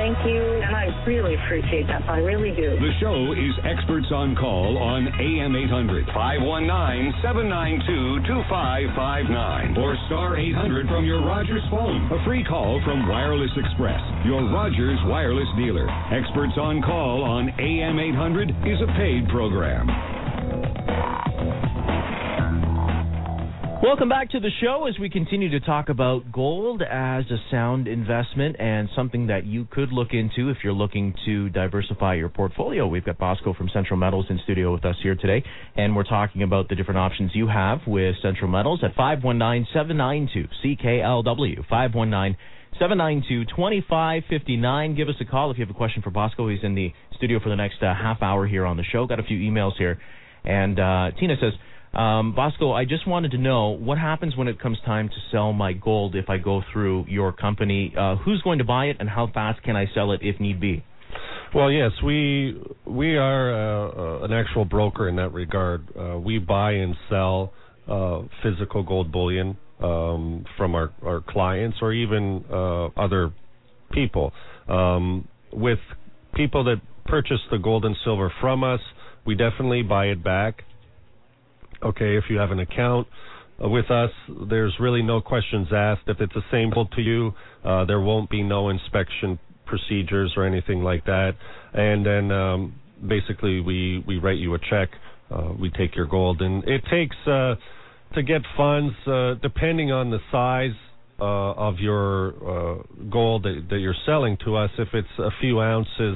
thank you, and I really appreciate that. I really do. The show is Experts on Call on AM 800, 519-792-2559, or star 800 from your Rogers phone. A free call from Wireless Express, your Rogers wireless dealer. Experts on Call on AM 800 is a paid program. Welcome back to the show as we continue to talk about gold as a sound investment and something that you could look into if you're looking to diversify your portfolio. We've got Bosco from Central Metals in studio with us here today, and we're talking about the different options you have with Central Metals at 519-792-CKLW, 519-792-2559. Give us a call if you have a question for Bosco. He's in the studio for the next half hour here on the show. Got a few emails here. And Tina says, Bosco, I just wanted to know what happens when it comes time to sell my gold if I go through your company. Who's going to buy it, and how fast can I sell it if need be? Well, yes, we are an actual broker in that regard. We buy and sell physical gold bullion from our clients or even other people. With people that purchase the gold and silver from us, we definitely buy it back. Okay, if you have an account with us, there's really no questions asked. If it's the same gold to you, there won't be no inspection procedures or anything like that. And then basically we write you a check. We take your gold. And it takes, to get funds, depending on the size of your gold that you're selling to us, if it's a few ounces,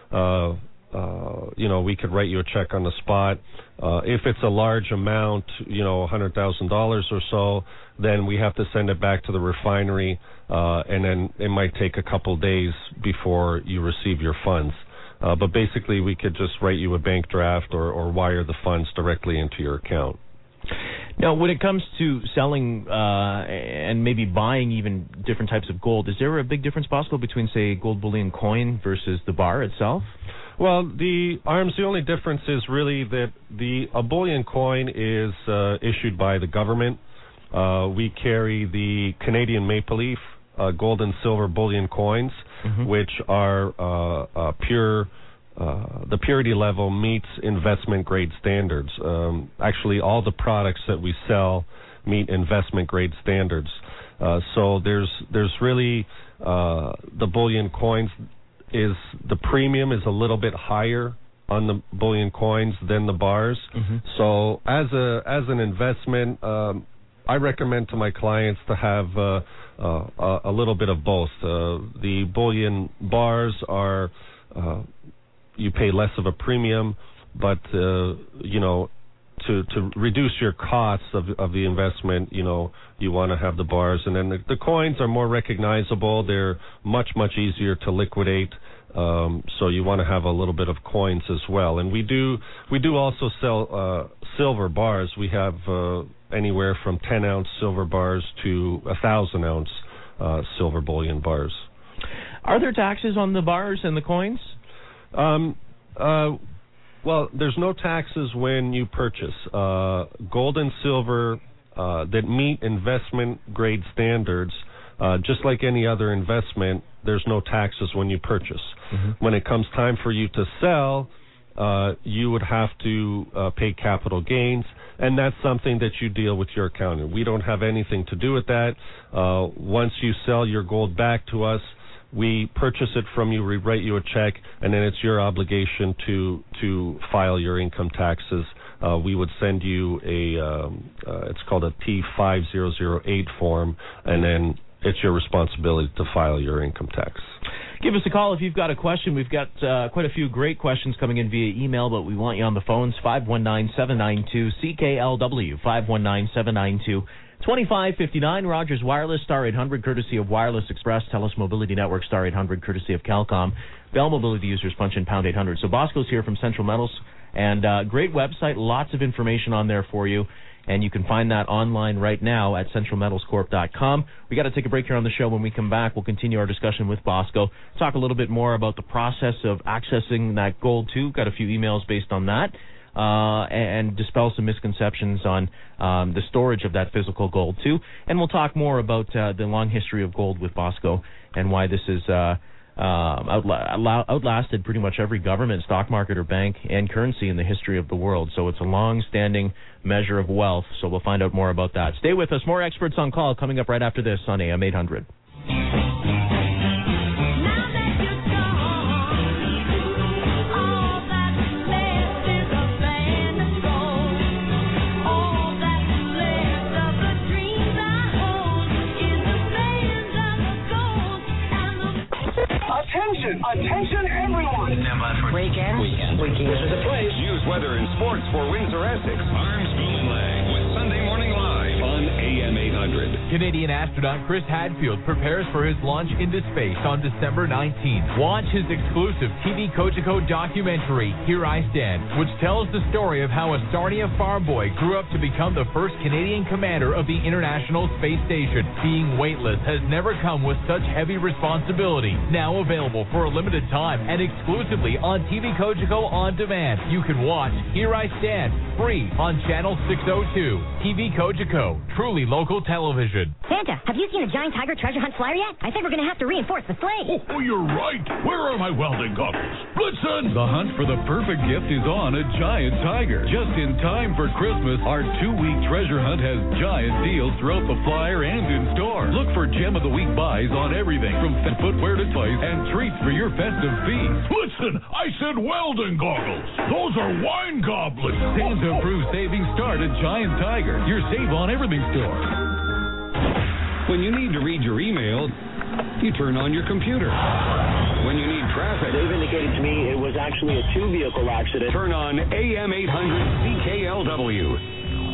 we could write you a check on the spot. If it's a large amount, $100,000 or so, then we have to send it back to the refinery, and then it might take a couple days before you receive your funds. But basically, we could just write you a bank draft or wire the funds directly into your account. Now, when it comes to selling and maybe buying even different types of gold, is there a big difference, Bosco, between, say, gold bullion coin versus the bar itself? Well, the only difference is really that a bullion coin is issued by the government. We carry the Canadian Maple Leaf gold and silver bullion coins, which are pure. The purity level meets investment grade standards. Actually, all the products that we sell meet investment grade standards. So there's really the bullion coins. The premium is a little bit higher on the bullion coins than the bars. So as an investment, I recommend to my clients to have a little bit of both. The bullion bars are you pay less of a premium, but to reduce your costs of the investment, you want to have the bars. And then the coins are more recognizable. They're much easier to liquidate. So you want to have a little bit of coins as well. And we do also sell silver bars. We have anywhere from 10-ounce silver bars to 1,000-ounce silver bullion bars. Are there taxes on the bars and the coins? Well, there's no taxes when you purchase. Gold and silver that meet investment grade standards, just like any other investment, there's no taxes when you purchase. When it comes time for you to sell, you would have to pay capital gains, and that's something that you deal with your accountant. We don't have anything to do with that. Once you sell your gold back to us, we purchase it from you, we write you a check, and then it's your obligation to file your income taxes. We would send you it's called a T5008 form, and then it's your responsibility to file your income tax. Give us a call if you've got a question. We've got quite a few great questions coming in via email, but we want you on the phones, 519-792-CKLW, 519-792-2559. Rogers Wireless, star 800, courtesy of Wireless Express. TELUS Mobility Network, star 800, courtesy of Calcom. Bell Mobility users punch in pound 800. So Bosco's here from Central Metals, and great website, lots of information on there for you. And you can find that online right now at centralmetalscorp.com. We got to take a break here on the show. When we come back, we'll continue our discussion with Bosco, talk a little bit more about the process of accessing that gold too. Got a few emails based on that, and dispel some misconceptions on the storage of that physical gold too. And we'll talk more about the long history of gold with Bosco and why this is outlasted pretty much every government, stock market, or bank and currency in the history of the world. So it's a long-standing measure of wealth. So we'll find out more about that. Stay with us. More experts on call coming up right after this on AM 800. Attention, everyone! Weekend. This is the place. News, weather, and sports for Windsor, Essex. Armstrong and Lang with Sunday Morning Live on AM 800. Canadian astronaut Chris Hadfield prepares for his launch into space on December 19th. Watch his exclusive TV Kojiko documentary, Here I Stand, which tells the story of how a Sarnia farm boy grew up to become the first Canadian commander of the International Space Station. Being weightless has never come with such heavy responsibility. Now available for a limited time and exclusively on TV Kojiko On Demand. You can watch Here I Stand free on Channel 602. TV Kojiko, truly local television. Santa, have you seen a giant tiger treasure hunt flyer yet? I think we're going to have to reinforce the sleigh. Oh, you're right. Where are my welding goggles? Blitzen! The hunt for the perfect gift is on a giant tiger. Just in time for Christmas, our 2-week treasure hunt has giant deals throughout the flyer and in store. Look for Gem of the Week buys on everything from footwear to toys and treats for your festive feast. Listen, I said welding goggles. Those are wine goblets. Santa-approved savings start at Giant Tiger, your Save on Everything store. When you need to read your email, you turn on your computer. When you need traffic, They've indicated to me it was actually a 2-vehicle accident. turn on AM 800 CKLW.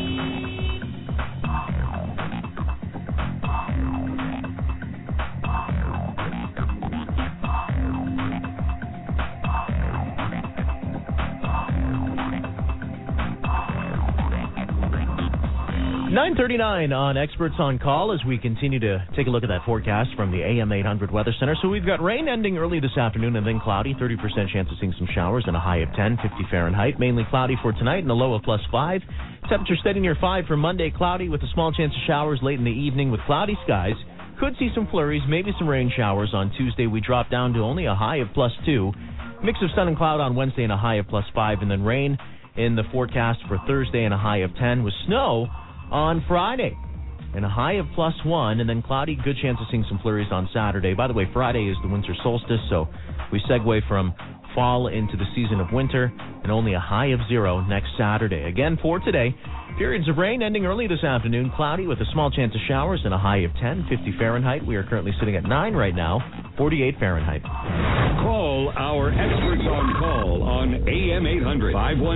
9:39 on Experts on Call as we continue to take a look at that forecast from the AM 800 Weather Center. So we've got rain ending early this afternoon and then cloudy, 30% chance of seeing some showers and a high of 10, 50 Fahrenheit. Mainly cloudy for tonight and a low of +5. Temperature steady near 5 for Monday, cloudy with a small chance of showers late in the evening with cloudy skies. Could see some flurries, maybe some rain showers on Tuesday. We drop down to only a high of +2. Mix of sun and cloud on Wednesday and a high of +5. And then rain in the forecast for Thursday and a high of 10 with snow on Friday and a high of +1, and then cloudy, good chance of seeing some flurries on Saturday. By the way, Friday is the winter solstice, so we segue from fall into the season of winter, and only a high of 0 next Saturday. Again, for today, periods of rain ending early this afternoon, cloudy with a small chance of showers and a high of 10, 50 Fahrenheit. We are currently sitting at 9 right now, 48 Fahrenheit. Call our experts on call on AM 800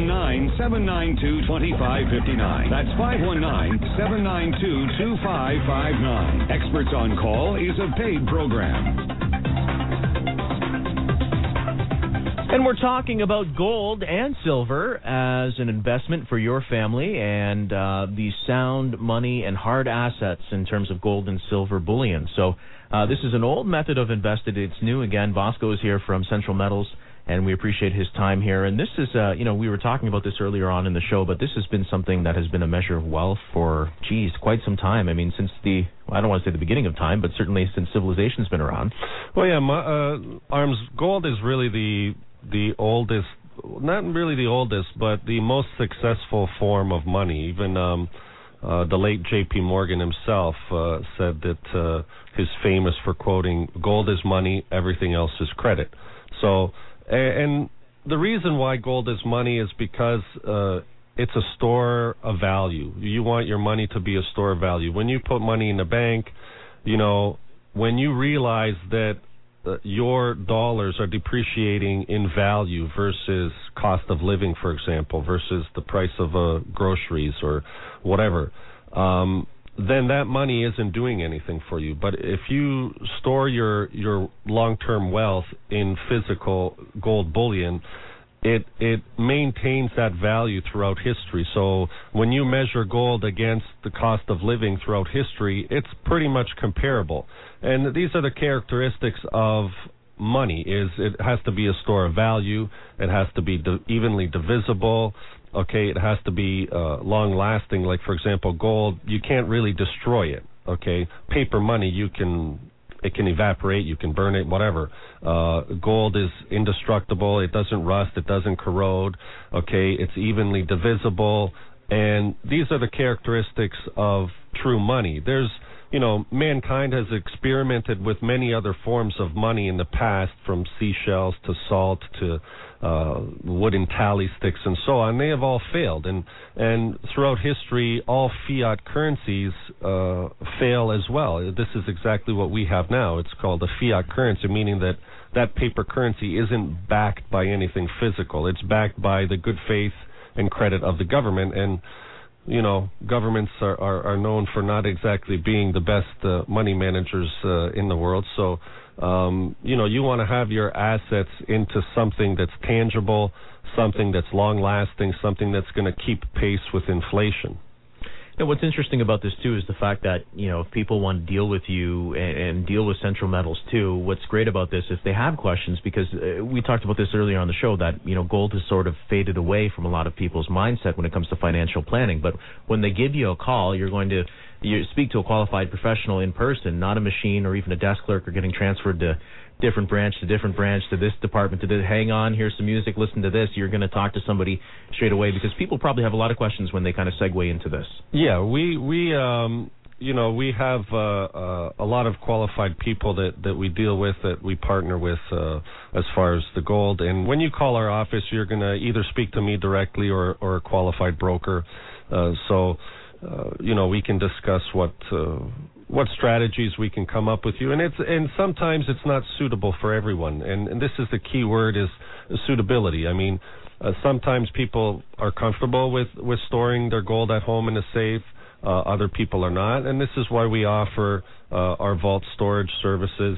519-792-2559. That's 519-792-2559. Experts on Call is a paid program. And we're talking about gold and silver as an investment for your family and the sound money and hard assets in terms of gold and silver bullion. So this is an old method of invested. It's new again. Bosco is here from Central Metals, and we appreciate his time here. And this is, we were talking about this earlier on in the show, but this has been something that has been a measure of wealth for, quite some time. I mean, since I don't want to say the beginning of time, but certainly since civilization's been around. Well, yeah, Arms, gold is really the oldest, not really the oldest, but the most successful form of money. Even the late J.P. Morgan himself said that he's famous for quoting, "Gold is money, everything else is credit." So, and the reason why gold is money is because it's a store of value. You want your money to be a store of value. When you put money in the bank, when you realize that your dollars are depreciating in value versus cost of living, for example, versus the price of groceries or whatever, then that money isn't doing anything for you. But if you store your long-term wealth in physical gold bullion, it maintains that value throughout history. So when you measure gold against the cost of living throughout history, it's pretty much comparable. And these are the characteristics of money: is it has to be a store of value, it has to be evenly divisible. Okay, it has to be long-lasting. Like, for example, gold, you can't really destroy it. Okay, paper money, you can it can evaporate, you can burn it, whatever. Gold is indestructible. It doesn't rust. It doesn't corrode. Okay, it's evenly divisible. And these are the characteristics of true money. There's, mankind has experimented with many other forms of money in the past, from seashells to salt to wooden tally sticks and so on. They have all failed. And throughout history, all fiat currencies fail as well. This is exactly what we have now. It's called a fiat currency, meaning that paper currency isn't backed by anything physical. It's backed by the good faith and credit of the government. And governments are known for not exactly being the best money managers in the world. So, you want to have your assets into something that's tangible, something that's long-lasting, something that's going to keep pace with inflation. And what's interesting about this, too, is the fact that, if people want to deal with you and deal with Central Metals, too, what's great about this, if they have questions, because we talked about this earlier on the show, that, gold has sort of faded away from a lot of people's mindset when it comes to financial planning. But when they give you a call, you speak to a qualified professional in person, not a machine or even a desk clerk or getting transferred to different branch, to this department, to this. Hang on, here's some music, listen to this. You're going to talk to somebody straight away, because people probably have a lot of questions when they kind of segue into this. Yeah, we have a lot of qualified people that we deal with, that we partner with as far as the gold. And when you call our office, you're going to either speak to me directly or a qualified broker. We can discuss what strategies we can come up with you, and sometimes it's not suitable for everyone, and this is the key word, is suitability. I mean, sometimes people are comfortable with storing their gold at home in a safe, other people are not, and this is why we offer our vault storage services,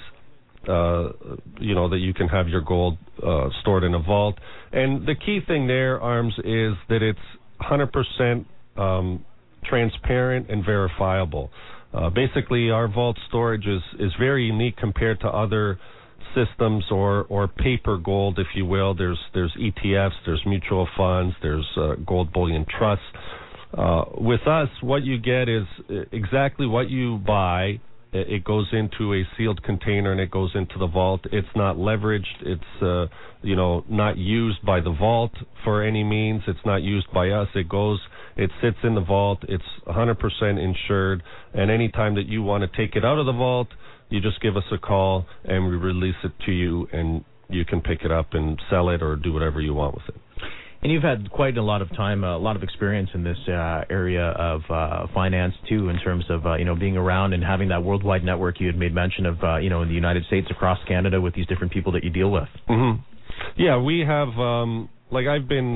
that you can have your gold stored in a vault. And the key thing there, Arms, is that it's 100% transparent and verifiable. Basically, our vault storage is very unique compared to other systems or paper gold, if you will. There's ETFs, there's mutual funds, there's gold bullion trusts. With us, what you get is exactly what you buy. It goes into a sealed container and it goes into the vault. It's not leveraged. It's not used by the vault for any means. It's not used by us. It sits in the vault. It's 100% insured. And any time that you want to take it out of the vault, you just give us a call and we release it to you, and you can pick it up and sell it or do whatever you want with it. And you've had quite a lot of time, a lot of experience in this area of finance, too, in terms of, being around and having that worldwide network you had made mention of, in the United States, across Canada, with these different people that you deal with. Mm-hmm. Yeah, we have, I've been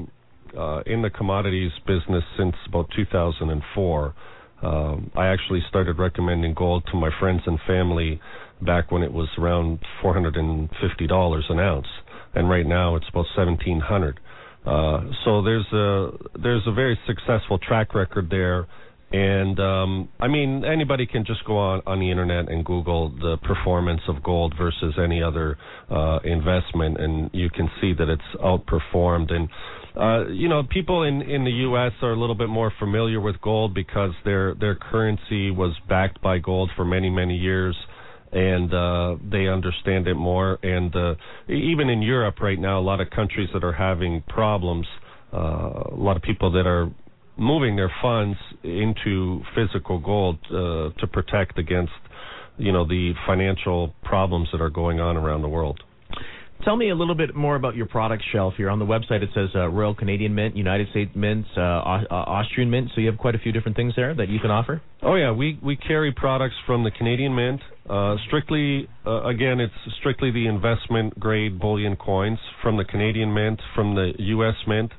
in the commodities business since about 2004. I actually started recommending gold to my friends and family back when it was around $450 an ounce, and right now it's about $1,700. So there's a very successful track record there, and anybody can just go on the internet and Google the performance of gold versus any other investment, and you can see that it's outperformed. And people in the U.S. are a little bit more familiar with gold because their currency was backed by gold for many, many years, and they understand it more. And even in Europe right now, a lot of countries that are having problems, a lot of people that are moving their funds into physical gold to protect against, the financial problems that are going on around the world. Tell me a little bit more about your product shelf here. On the website it says Royal Canadian Mint, United States Mint, Austrian Mint, so you have quite a few different things there that you can offer? Oh yeah, we carry products from the Canadian Mint, strictly, again, it's strictly the investment grade bullion coins from the Canadian Mint, from the U.S. Mint.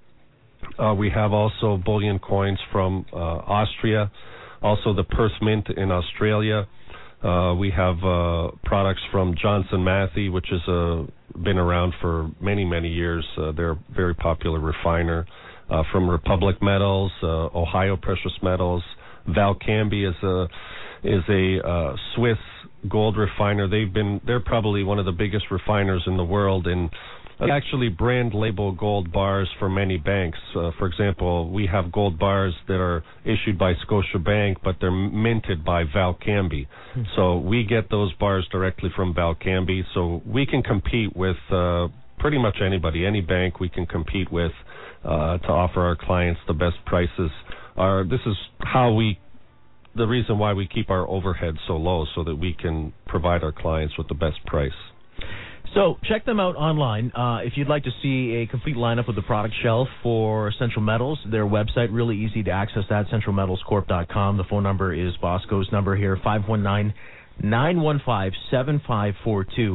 We have also bullion coins from Austria, also the Perth Mint in Australia. We have products from Johnson Matthey, which has been around for many, many years. They're a very popular refiner. From Republic Metals, Ohio Precious Metals. Valcambi is a Swiss gold refiner. They're probably one of the biggest refiners in the world, and Actually, brand label gold bars for many banks. For example, we have gold bars that are issued by Scotiabank, but they're minted by Valcambi. So we get those bars directly from Valcambi. So we can compete with pretty much anybody, any bank we can compete with to offer our clients the best prices. This is the reason why we keep our overhead so low, so that we can provide our clients with the best price. So check them out online. If you'd like to see a complete lineup of the product shelf for Central Metals, their website, really easy to access that, centralmetalscorp.com. The phone number is Bosco's number here, 519-915-7542,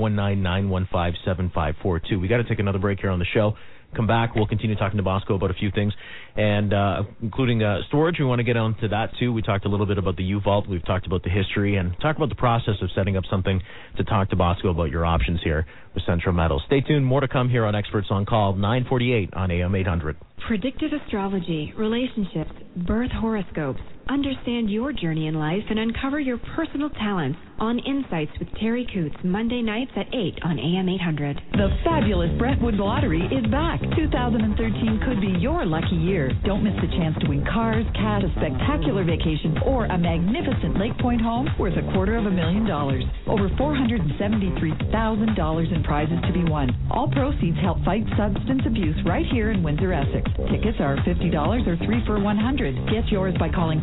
519-915-7542. We got to take another break here on the show. Come back, we'll continue talking to Bosco about a few things, and including storage. We want to get onto that too. We talked a little bit about the U-Vault. We've talked about the history and talk about the process of setting up something to talk to Bosco about your options here with Central Metals. Stay tuned. More to come here on Experts on Call, 9:48 on AM 800. Predictive astrology, relationships, birth horoscopes. Understand your journey in life and uncover your personal talents on Insights with Terry Coots, Monday nights at 8 on AM 800. The fabulous Brentwood Lottery is back. 2013 could be your lucky year. Don't miss the chance to win cars, cash, a spectacular vacation, or a magnificent Lake Point home worth $250,000. Over $473,000 in prizes to be won. All proceeds help fight substance abuse right here in Windsor, Essex. Tickets are $50 or 3 for $100. Get yours by calling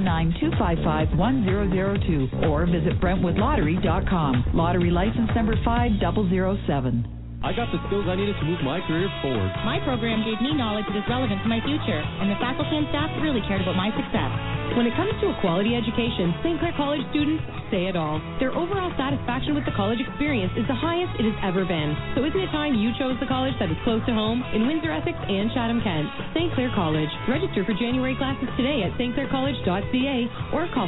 519-255-1002 or visit BrentwoodLottery.com. Lottery license number 5007. I got the skills I needed to move my career forward. My program gave me knowledge that is relevant to my future, and the faculty and staff really cared about my success. When it comes to a quality education, St. Clair College students say it all. Their overall satisfaction with the college experience is the highest it has ever been. So isn't it time you chose the college that is close to home in Windsor, Essex, and Chatham-Kent? St. Clair College. Register for January classes today at stclaircollege.ca or call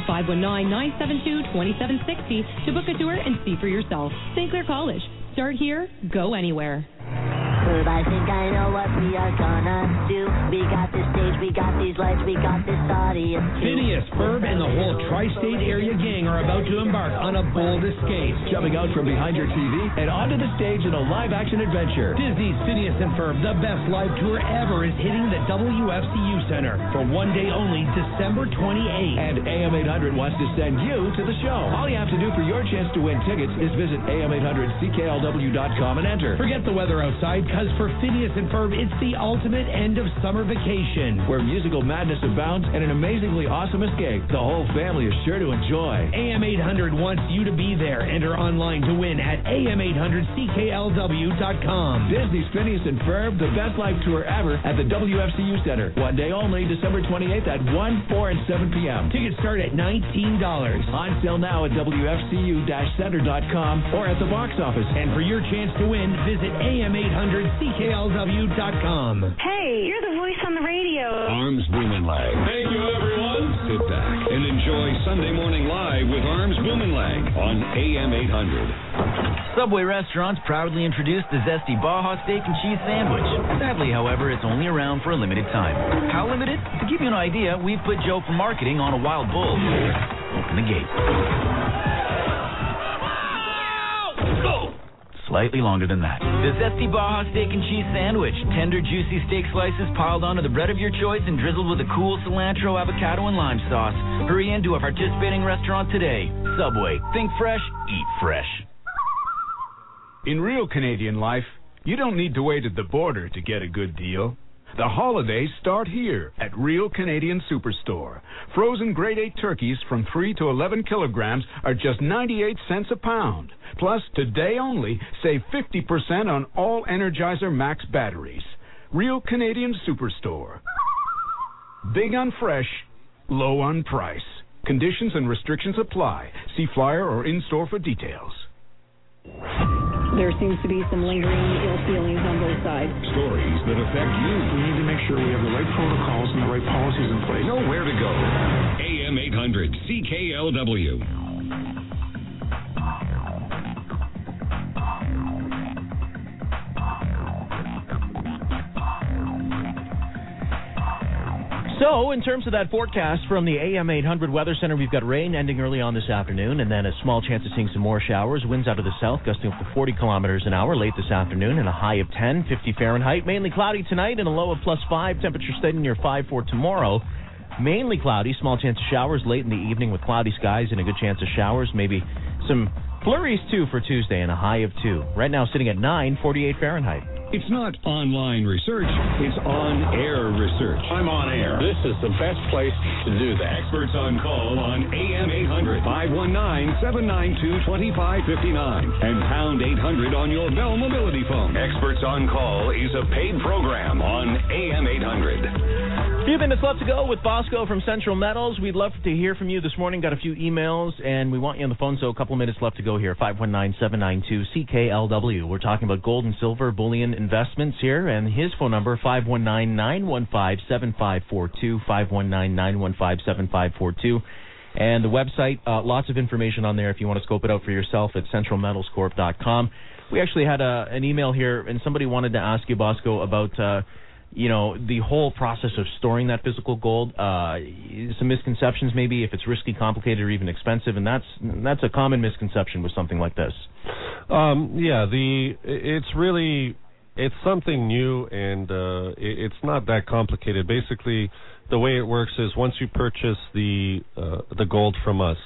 519-972-2760 to book a tour and see for yourself. St. Clair College. Start here, go anywhere. But I think I know what we are gonna do. We got this stage, we got these lights, we got this audience too. Phineas, Ferb, and the whole tri-state area gang are about to embark on a bold escape. Jumping out from behind your TV and onto the stage in a live-action adventure. Disney's Phineas and Ferb, the best live tour ever, is hitting the WFCU Center for one day only, December 28th. And AM 800 wants to send you to the show. All you have to do for your chance to win tickets is visit AM800CKLW.com and enter. Forget the weather outside, because for Phineas and Ferb, it's the ultimate end of summer vacation. Where musical madness abounds and an amazingly awesome escape. The whole family is sure to enjoy. AM 800 wants you to be there. Enter online to win at AM800CKLW.com. Disney's Phineas and Ferb, the best live tour ever at the WFCU Center. One day only, December 28th at 1, 4, and 7 p.m. Tickets start at $19. On sale now at WFCU-Center.com or at the box office. And for your chance to win, visit AM800CKLW.com. Hey, you're the voice on the radio. Arms Boom and Lag. Thank you, everyone. Sit back and enjoy Sunday Morning Live with Arms Boom and Lag on AM 800. Subway restaurants proudly introduced the Zesty Baja Steak and Cheese Sandwich. Sadly, however, it's only around for a limited time. How limited? To give you an idea, we've put Joe from marketing on a wild bull. Open the gate. Slightly longer than that. The Zesty Baja Steak and Cheese Sandwich. Tender, juicy steak slices piled onto the bread of your choice and drizzled with a cool cilantro, avocado, and lime sauce. Hurry into a participating restaurant today. Subway. Think fresh, eat fresh. In real Canadian life, you don't need to wait at the border to get a good deal. The holidays start here at Real Canadian Superstore. Frozen grade 8 turkeys from 3 to 11 kilograms are just 98 cents a pound. Plus, today only, save 50% on all Energizer Max batteries. Real Canadian Superstore. Big on fresh, low on price. Conditions and restrictions apply. See flyer or in-store for details. There seems to be some lingering ill feelings on both sides. Stories that affect you. We need to make sure we have the right protocols and the right policies in place. Know where to go. AM 800 CKLW. So, in terms of that forecast from the AM 800 Weather Center, we've got rain ending early on this afternoon, and then a small chance of seeing some more showers. Winds out of the south gusting up to 40 kilometers an hour late this afternoon, and a high of 10, 50 Fahrenheit. Mainly cloudy tonight and a low of +5. Temperature staying near 5 for tomorrow. Mainly cloudy, small chance of showers late in the evening with cloudy skies and a good chance of showers. Maybe some flurries, too, for Tuesday, and a high of 2. Right now sitting at 9, 48 Fahrenheit. It's not online research, it's on-air research. I'm on air. This is the best place to do that. Experts on call on AM 800, 519-792-2559, and pound 800 on your Bell Mobility phone. Experts on Call is a paid program on AM 800. A few minutes left to go with Bosco from Central Metals. We'd love to hear from you this morning. Got a few emails, and we want you on the phone, so a couple of minutes left to go here. 519-792-CKLW. We're talking about gold and silver bullion investments here, and his phone number, 519-915-7542, 519-915-7542. And the website, lots of information on there if you want to scope it out for yourself at centralmetalscorp.com. We actually had an email here, and somebody wanted to ask you, Bosco, about the whole process of storing that physical gold. Some misconceptions, maybe, if it's risky, complicated, or even expensive, and that's a common misconception with something like this. It's something new, and it's not that complicated. Basically, the way it works is once you purchase the gold from us,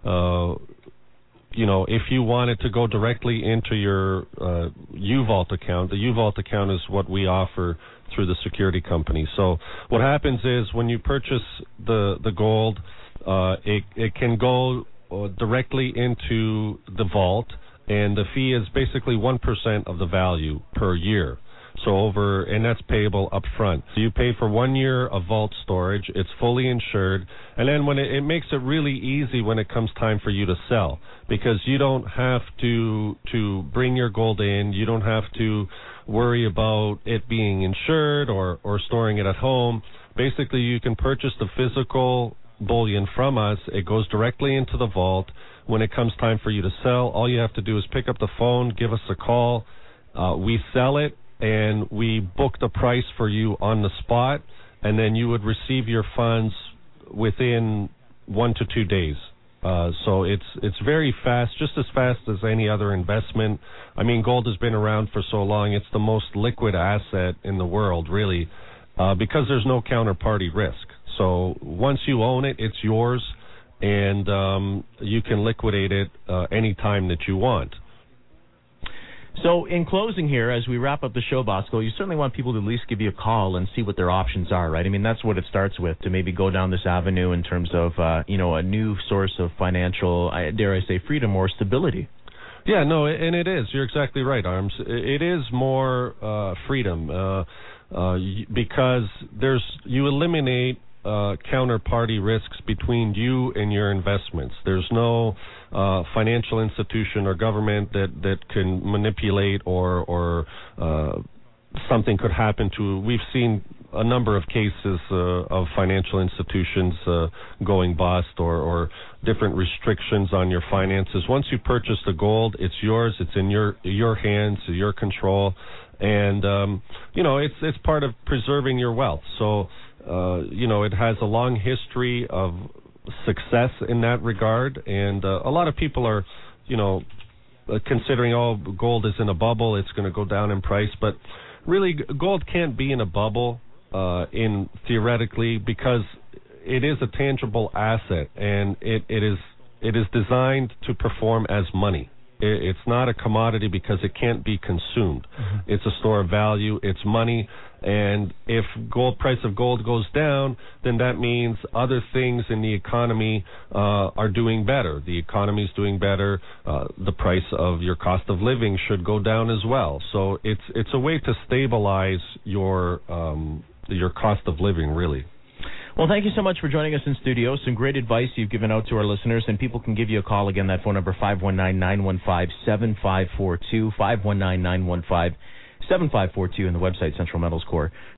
if you want it to go directly into your U-Vault account, the U-Vault account is what we offer through the security company. So what happens is when you purchase the gold, it can go directly into the vault, and the fee is basically 1% of the value per year. And that's payable up front. So you pay for 1 year of vault storage. It's fully insured. And then when it makes it really easy when it comes time for you to sell, because you don't have to bring your gold in. You don't have to worry about it being insured or storing it at home. Basically, you can purchase the physical bullion from us. It goes directly into the vault. When it comes time for you to sell, all you have to do is pick up the phone, give us a call. We sell it, and we book the price for you on the spot, and then you would receive your funds within 1 to 2 days. So it's very fast, just as fast as any other investment. I mean, gold has been around for so long. It's the most liquid asset in the world, really, because there's no counterparty risk. So once you own it, it's yours, and you can liquidate it any time that you want. So in closing here, as we wrap up the show, Bosco, you certainly want people to at least give you a call and see what their options are, right? I mean, that's what it starts with, to maybe go down this avenue in terms of, a new source of financial, dare I say, freedom or stability. Yeah, no, and it is. You're exactly right, Arms. It is more freedom because you eliminate counterparty risks between you and your investments. There's no financial institution or government that can manipulate or something could happen to. We've seen a number of cases of financial institutions going bust or different restrictions on your finances. Once you purchase the gold, it's yours. It's in your hands, your control, and it's part of preserving your wealth. So it has a long history of success in that regard, and a lot of people are, considering, gold is in a bubble, it's going to go down in price, but really gold can't be in a bubble theoretically, because it is a tangible asset, and it is designed to perform as money. It's not a commodity because it can't be consumed. Mm-hmm. It's a store of value. It's money. And if price of gold goes down, then that means other things in the economy are doing better. The economy is doing better. The price of your cost of living should go down as well. So it's a way to stabilize your cost of living, really. Well, thank you so much for joining us in studio. Some great advice you've given out to our listeners, and people can give you a call. Again, that phone number, 519-915-7542, 519-915-7542, and the website, Central Metals Corp.